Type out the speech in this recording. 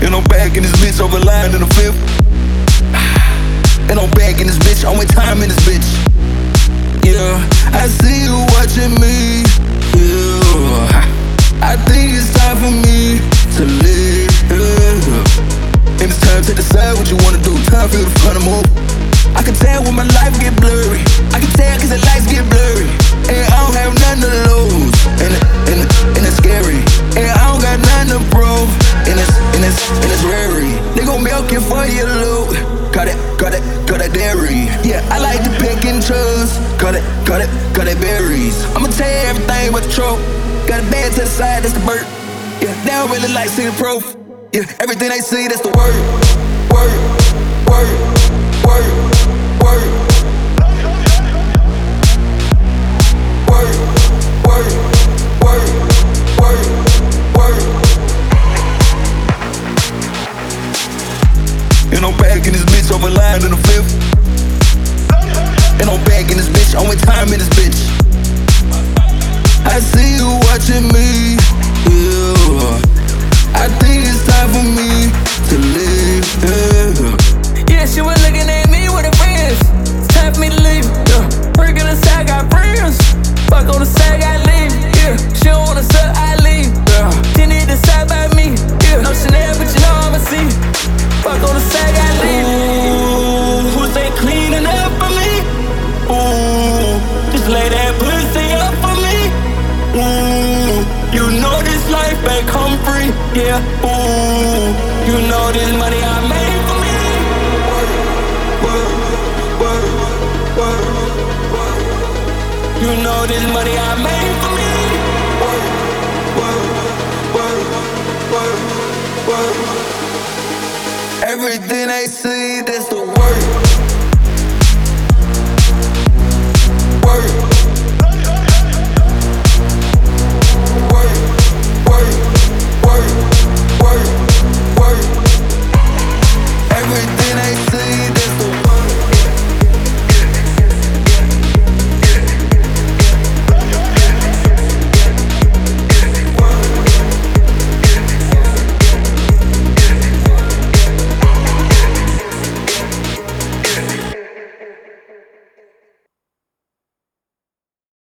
And I'm back in this bitch, overlined in the fifth. And I'm back in this bitch, on my time in this bitch. Yeah, I see you watching me. Yeah, I think it's time for me to live. And it's time to decide what you wanna do. Time for you to find a move. I can tell when my life get blurry. I can tell cause the lights get blurry. And I don't have nothing to lose. And it's scary. And I don't got nothing to prove. And it's rare. They gon' milk it for your loot. Got it dairy. Yeah, I like to pick and choose. Got it berries. I'ma tell you everything but the truth. Got a band to the side, that's the bird. Yeah, they don't really like see the proof. Yeah, everything they see, that's the word. Word, word, word, word. Word, word, word, word, word. And I'm back in this bitch, overlined in the fifth. And I'm back in this bitch, on my time in this bitch. I see you watching me. Yeah, I think it's time for me to live. Yeah, she was looking at me with her friends. It's time for me to leave. Yeah, freak on the side, got friends. Fuck on the side, got leave. Yeah, she don't wanna suck, I leave. Yeah, she need to side by me. Yeah, no Chanel, but you know I'ma see. Fuck on the side, got leave. Ooh, who's they cleaning up for me? Ooh, just lay that pussy up for me. Ooh, you know this life ain't come free. Yeah, ooh, you know this money I made for me. You know this money I made for me. Everything they see, that's the